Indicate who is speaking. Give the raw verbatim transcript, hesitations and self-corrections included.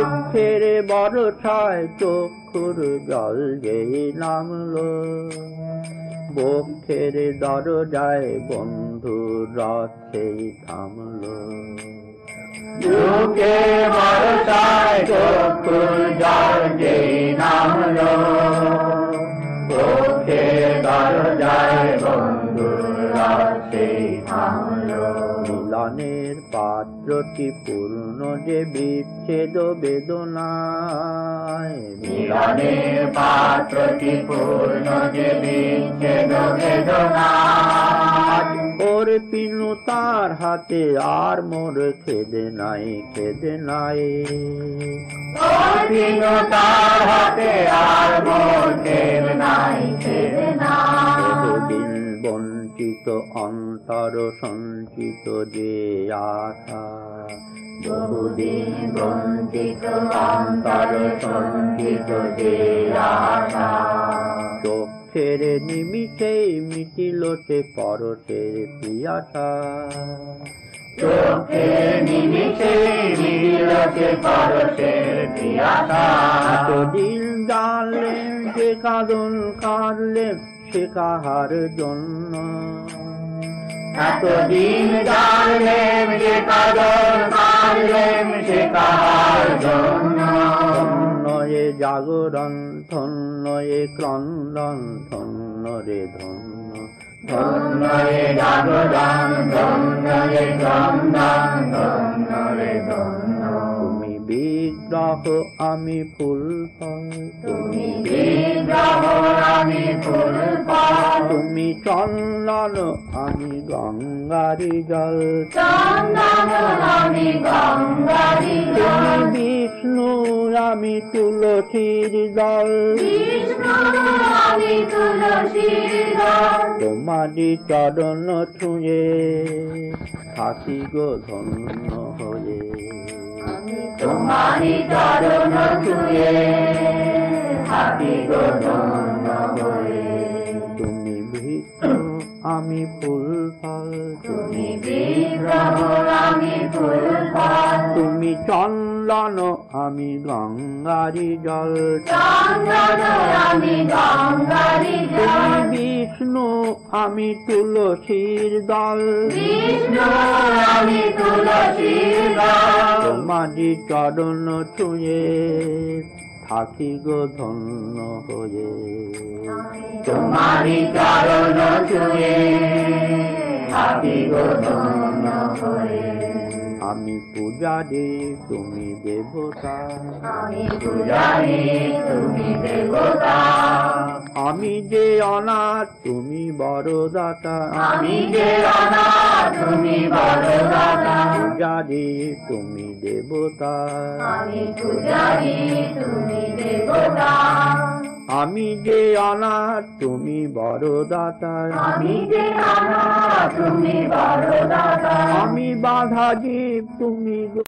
Speaker 1: দুঃখের বর্ষায় চক্ষুর জল যেই নামলো, বক্ষের দরজায় বন্ধুর রথ সেই থামলো।
Speaker 2: দুঃখের বর্ষায় চক্ষুর জল যেই নামলো, বক্ষের দরজায় বন্ধুর রথ সেই থামলো।
Speaker 1: মিলনের পাত্রটি পূর্ণ যে বিচ্ছেদ বেদনায়,
Speaker 2: মিলনের পাত্রটি পূর্ণ যে বিচ্ছেদ বেদনায়।
Speaker 1: ওর পিনু তার হাতে আর মোর খেদে নাই, খেদে নাই।
Speaker 2: ওর পিনু তার হাতে আর মোর খেদে নাই, খেদে নাই।
Speaker 1: বহুদিন বঞ্চিত অন্তর সঞ্চিত যে আশা,
Speaker 2: বহুদিন বঞ্চিত অন্তর সঞ্চিত যে আশা।
Speaker 1: চোখের নিমিষেই মিটিল সে পরশের পিয়াসা।
Speaker 2: চোখের নিমিষে মিটিল সে পরশের পিয়াসা।
Speaker 1: এতদিন জানলেন যে কাঁদন কাঁদলেন সে কাহার জন্য,
Speaker 2: এতদিন জানলেন যে কাঁদন কাঁদলেন সে কাহার জন্য।
Speaker 1: ধন্য এ জাগরণ, ধন্য এ ক্রন্দন, ধন্য রে ধন্য।
Speaker 2: ধন্য রে জাগরণ, ধন্য রে ক্রন্দন, ধন্য রে ধন্য।
Speaker 1: তুমি বিগ্রহ আমি ফুল ফল,
Speaker 2: তুমি বিগ্রহ আমি ফুল ফল।
Speaker 1: তুমি চন্দন আমি গঙ্গারি জল,
Speaker 2: চন্দন আমি গঙ্গারি জল।
Speaker 1: তুমি বিষ্ণু আমি তুলসীর দল,
Speaker 2: বিষ্ণু আমি তুলসীর দল।
Speaker 1: তোমারি চরণ ছুঁয়ে থাকি গো ধন্য হয়ে।
Speaker 2: তোমারি চরণ ছুঁয়ে থাকি গো ধন্য হয়ে।
Speaker 1: তুমি বিষ্ণু আমি ফুল ফল,
Speaker 2: তুমি বিগ্রহ আমি ফুল ফল।
Speaker 1: তুমি চন্দন আমি গঙ্গারি জল,
Speaker 2: চন্দন আমি গঙ্গারি জল।
Speaker 1: তুমি বিষ্ণু আমি তুলসীর দল,
Speaker 2: বিষ্ণু আমি তুলসীর দল।
Speaker 1: তোমারি চরণ ছুঁয়ে থাকি গো ধন্য হয়ে।
Speaker 2: তোমারি চরণ ছুঁয়ে থাকি গো ধন্য হয়ে।
Speaker 1: আমি পূজারি তুমি দেবতা,
Speaker 2: আমি পূজারি তুমি দেবতা।
Speaker 1: আমি যে অনাথ তুমি বড় দাতা,
Speaker 2: আমি যে অনাথ তুমি বড় দাতা।
Speaker 1: পূজারি তুমি দেবতা,
Speaker 2: আমি পূজারি তুমি দেবতা।
Speaker 1: আমি যে অনাথ তুমি বড় দাতা,
Speaker 2: আমি যে অনাথ তুমি বড় দাতা।
Speaker 1: আমি বাধা জীব তুমি